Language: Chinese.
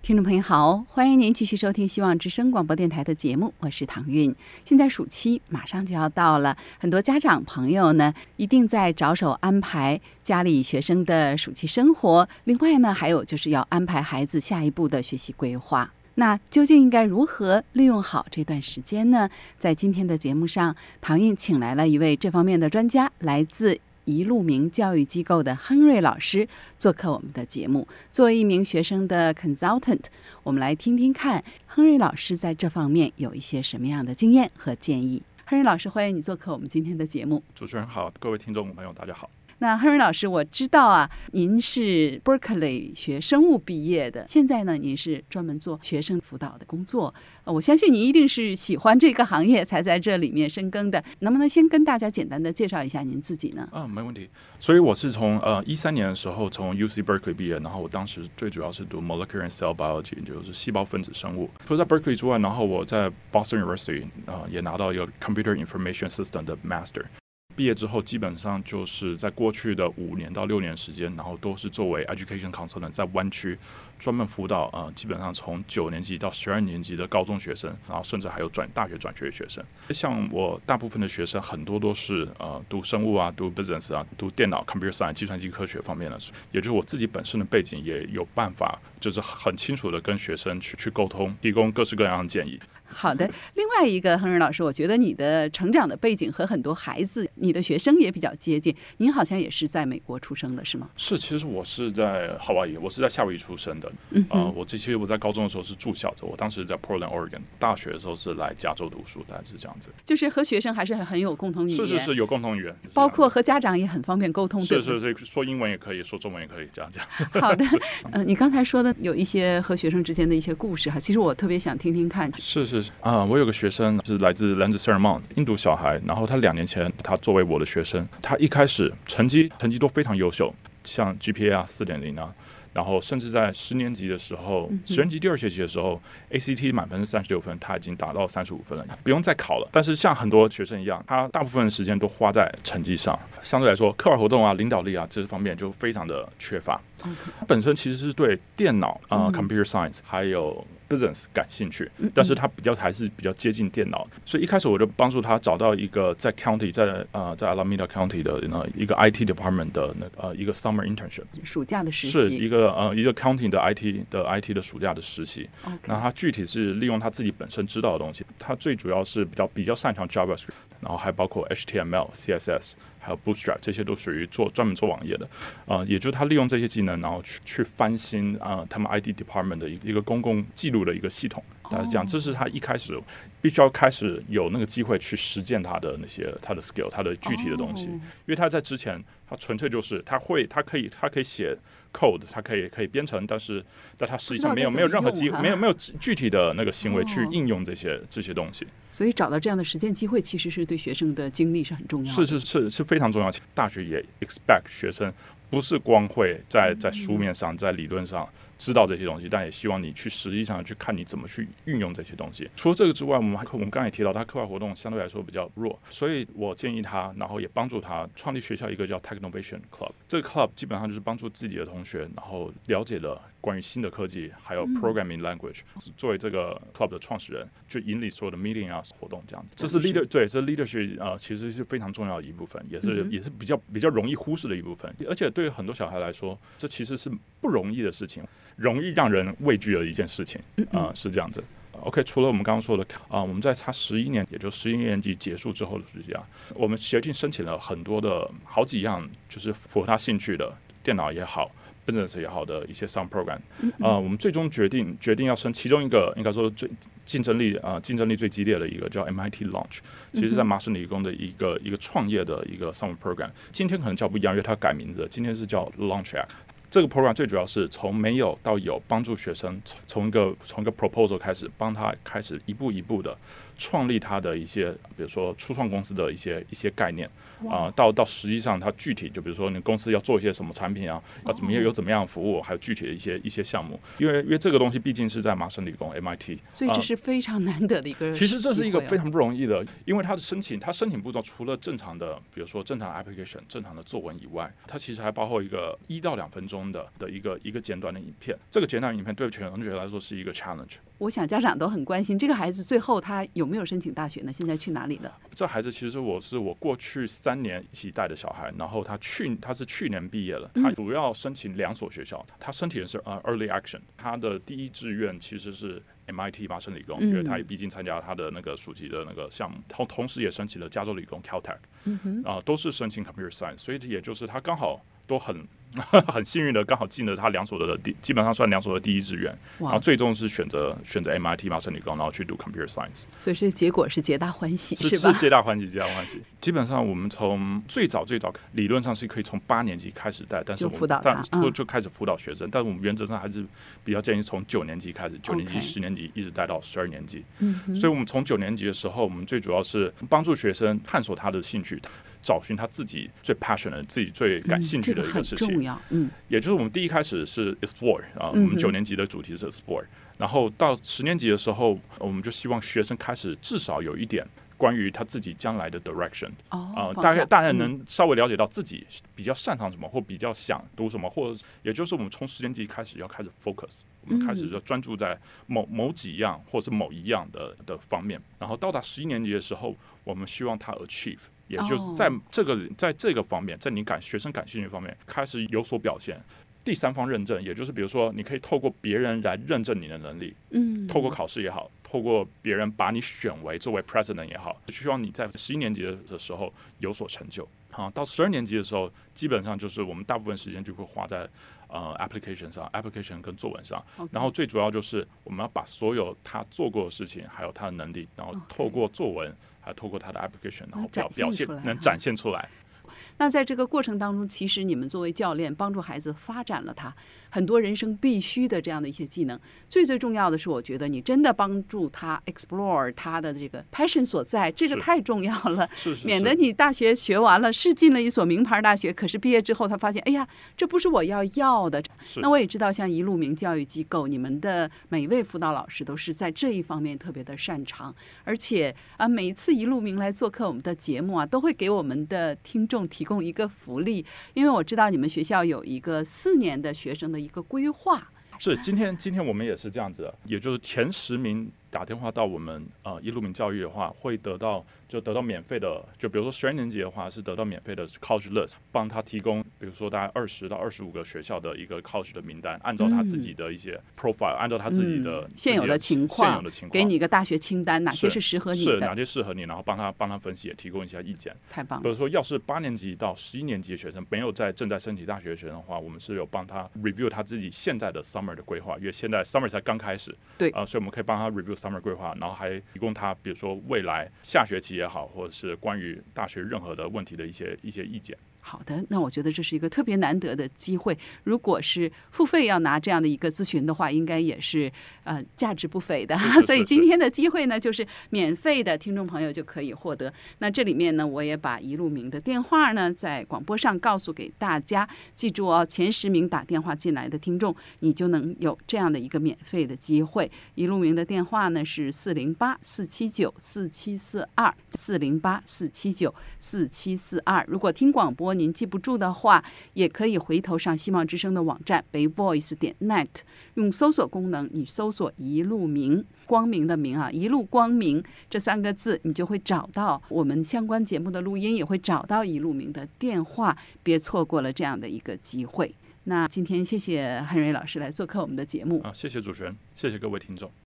听众朋友好，欢迎您继续收听希望之声广播电台的节目，我是唐韵。现在暑期马上就要到了，很多家长朋友呢一定在着手安排家里学生的暑期生活，另外呢还有就是要安排孩子下一步的学习规划。那究竟应该如何利用好这段时间呢？在今天的节目上，唐韵请来了一位这方面的专家，来自一路名教育机构的亨瑞老师做客我们的节目。作为一名学生的 consultant， 我们来听听看亨瑞老师在这方面有一些什么样的经验和建议。亨瑞老师，欢迎你做客我们今天的节目。 主持人好，各位听众朋友大家好。 那亨瑞老师，我知道啊，您是 Berkeley 学生物毕业的，现在呢，您是专门做学生辅导的工作。我相信您一定是喜欢这个行业才在这里面深耕的。能不能先跟大家简单的介绍一下您自己呢？ 没问题。所以我是从13年的时候从 UC Berkeley 毕业，然后我当时最主要是读 Molecular and Cell Biology， 就是细胞分子生物。除了在 Berkeley 之外，然后我在 Boston University 也拿到一个 Computer Information System 的 Master。毕业之后基本上就是在过去的5年到6年时间，然后都是作为 Education Consultant 在湾区专门辅导基本上从9年级到12年级的高中学生，然后甚至还有大学转学的学生。像我大部分的学生很多都是读生物啊、读 business 啊、读电脑 computer science 计算机科学方面的，也就是我自己本身的背景也有办法就是很清楚的跟学生去沟通，提供各式各样的建议。 好的，另外一个亨瑞老师，我觉得你的成长的背景和很多孩子、你的学生也比较接近。您好像也是在美国出生的，是吗？ 是，其实我是在 Hawaii， 我是在夏威夷出生的。其实我在高中的时候是住校的，我当时在 Portland Oregon， 大学的时候是来加州读书，大概是这样子。就是和学生还是很有共同语言， 是有共同语言， 包括和家长也很方便沟通。 是，说英文也可以，说中文也可以，这样。 好的，你刚才说的有一些和学生之间的一些故事哈，其实我特别想听听看。 是我有个学生是来自 Lancaster， 印度小孩，然后他2年前他作为我的学生，他一开始成绩都非常优秀，像 GPA 啊 4.0 啊，然后甚至在10年级的时候，10年级第2学期的时候 ACT 满分是36分，他已经达到35分了，不用再考了。但是像很多学生一样，他大部分的时间都花在成绩上，相对来说课外活动啊、领导力啊这方面就非常的缺乏。他本身其实是对电脑computer science 还有 business 感兴趣，但是他还是比较接近电脑，所以一开始我就帮助他找到一个在 county 在 Alameda County 的一个 IT department 的一个 summer internship， 暑假的实习， 是一个county 的 IT 的暑假的实习。那他具体是利用他自己本身知道的东西，他最主要是比较擅长 JavaScript， 然后还包括 HTML、CSS。还有 Bootstrap， 这些都属于专门做网页的，也就是他利用这些技能，然后去翻新他们 IT department 的一个公共记录的一个系统，大概是这样。这是他一开始必须要开始有那个机会去实践他的他的 skill， 他的具体的东西，因为他在之前他纯粹就是他可以写 code， 他可以编程，但他实际上没有任何没有具体的那个行为去应用这些东西。 所以找到这样的实践机会，其实是对学生的经历是很重要的。 是非常重要。大学也 expect 学生不是光会在书面上、在理论上知道这些东西，但也希望你去实际上去看你怎么去运用这些东西。除了这个之外，我们刚才也提到他课外活动相对来说比较弱，所以我建议他，然后也帮助他创立学校一个叫 Technovation Club。这个 club 基本上就是帮助自己的同学，然后了解了关于新的科技，还有 programming language。作为这个 club 的创始人，就引领所有的 meeting 啊活动这样子。这是 leadership 其实是非常重要的一部分，也是比较容易忽视的一部分。而且对于很多小孩来说，这其实是不容易的事情，容易让人畏惧的一件事情是这样子。OK， 除了我们刚刚说的我们在他11年，也就11年级结束之后的暑假，我们协进申请了很多的好几样，就是符合他兴趣的电脑也好，business 也好的一些 summer program。我们最终决定要升其中一个，应该说最竞争力最激烈的一个叫 MIT Launch， 其实在麻省理工的一个创业的一个 summer program。今天可能叫不一样，因为它改名字，今天是叫 Launch Act。这个 program 最主要是从没有到有，帮助学生从一个 proposal 开始，帮他开始一步一步的创立他的一些，比如说初创公司的一些概念到实际上他具体，就比如说你公司要做一些什么产品啊，要怎么样有怎么样的服务，还有具体的一些项目。因为这个东西毕竟是在麻省理工 MIT， 所以这是非常难得的一个。 其实这是一个非常不容易的，因为它申请步骤除了正常的，比如说正常的 application、正常的作文以外，它其实还包括一个1到2分钟功的一个简短的影片。这个简短影片对全同学来说是一个 challenge。 我想家长都很关心这个孩子最后他有没有申请大学呢？现在去哪里了？ 这孩子其实我过去3年一起带的小孩，然后他是去年毕业了，他主要申请2所学校，他申请的是Early Action， 他的第一志愿其实是 MIT 麻省理工，因为他也毕竟参加他的那个暑期的那个项目，同时也申请了加州理工 Caltech，都是申请 Computer Science， 所以也就是他刚好都很幸运的刚好进了他基本上算2所的第一志愿，然后最终是选择 MIT 麻省理工，然后去读 Computer Science， 所以这结果是皆大欢喜，是吧？ 是皆大欢喜。基本上我们从最早理论上是可以从8年级开始带，但是我们就开始辅导学生，但是我们原则上还是比较建议从9年级开始，9年级、10年级一直带到12年级。所以我们从9年级的时候，我们最主要是帮助学生探索他的兴趣，找寻他自己最 passionate、自己最感兴趣的一个事情。 这个很重要。 也就是我们第一开始是 explore 我们9年级的主题是 explore，然后到10年级的时候，我们就希望学生开始至少有一点关于他自己将来的 direction，大概能稍微了解到自己比较擅长什么，或比较想读什么，或者也就是我们从10年级开始要开始 focus， 我们开始就专注在某几样或者是某一样的方面，然后到达11年级的时候，我们希望他 achieve。也就是在这个方面，在学生感兴趣方面开始有所表现。第三方认证，也就是比如说，你可以透过别人来认证你的能力，透过考试也好，透过别人把你选为作为 president 也好，希望你在11年级的时候有所成就。到12年级的时候，基本上就是我们大部分时间就会花在application 上 ，application 跟作文上。然后最主要就是我们要把所有他做过的事情，还有他的能力，然后透过作文，还有透过他的 application， 然后表现能展现出来。 那在这个过程当中，其实你们作为教练帮助孩子发展了他很多人生必须的这样的一些技能。最重要的是，我觉得你真的帮助他 explore 他的这个 passion 所在，这个太重要了。免得你大学学完了，是进了一所名牌大学，可是毕业之后他发现，哎呀，这不是我要的。那我也知道，像一路名教育机构，你们的每一位辅导老师都是在这一方面特别的擅长，而且每一次一路名来做客我们的节目都会给我们的听众提供一个福利，因为我知道你们学校有一个4年的学生的一个规划。 是，今天我们也是这样子的，也就是前10名打电话到我们一路名教育的话，会得到免费的，就比如说12年级的话是得到免费的 college list， 帮他提供比如说大概20到25个学校的一个 college 的名单，按照他自己的一些 profile， 按照他自己的现有的情况，给你一个大学清单，哪些是适合你的， 是哪些适合你，然后帮他分析，也提供一下意见。 太棒了。 比如说要是8年级到11年级的学生没有正在申请大学的学生的话，我们是有帮他 review 他自己现在的 summer 的规划，因为现在 summer 才刚开始， 对， 所以我们可以帮他 review summer 规划，然后还提供他比如说未来下学期也好，或者是关于大学任何的问题的一些意见。 好的，那我觉得这是一个特别难得的机会。如果是付费要拿这样的一个咨询的话，应该也是价值不菲的。所以今天的机会呢，就是免费的，听众朋友就可以获得。那这里面呢，我也把一路名的电话呢，在广播上告诉给大家，记住哦，前10名打电话进来的听众，你就能有这样的一个免费的机会。一路名的电话呢是408-479-4742，408-479-4742。如果听广播您记不住的话，也可以回头上希望之声的网站 bayvoice.net， 用搜索功能，你搜索一路名，光明的明一路光明这3个字，你就会找到我们相关节目的录音，也会找到一路名的电话，别错过了这样的一个机会。那今天谢谢汉瑞老师来做客我们的节目。 谢谢主持人，谢谢各位听众。